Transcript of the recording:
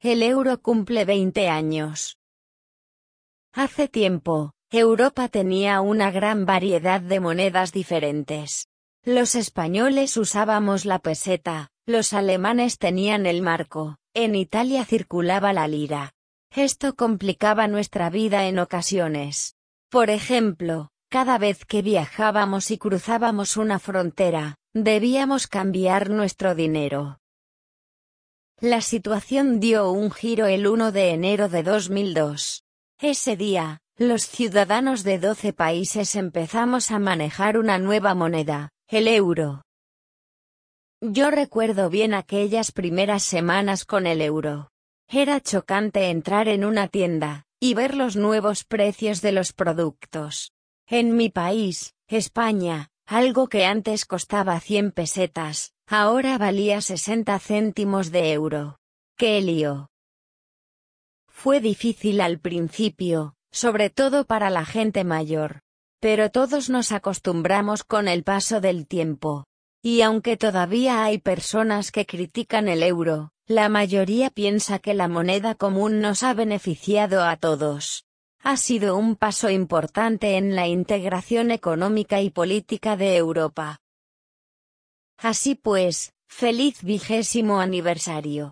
el euro cumple 20 años. Hace tiempo, Europa tenía una gran variedad de monedas diferentes. Los españoles usábamos la peseta, los alemanes tenían el marco, en Italia circulaba la lira. Esto complicaba nuestra vida en ocasiones. Por ejemplo, cada vez que viajábamos y cruzábamos una frontera, debíamos cambiar nuestro dinero. La situación dio un giro el 1 de enero de 2002. Ese día, los ciudadanos de 12 países empezamos a manejar una nueva moneda, el euro. Yo recuerdo bien aquellas primeras semanas con el euro. Era chocante entrar en una tienda y ver los nuevos precios de los productos. En mi país, España, algo que antes costaba 100 pesetas, ahora valía 60 céntimos de euro. ¡Qué lío! Fue difícil al principio, sobre todo para la gente mayor. Pero todos nos acostumbramos con el paso del tiempo. Y aunque todavía hay personas que critican el euro, la mayoría piensa que la moneda común nos ha beneficiado a todos. Ha sido un paso importante en la integración económica y política de Europa. Así pues, ¡feliz 20º aniversario!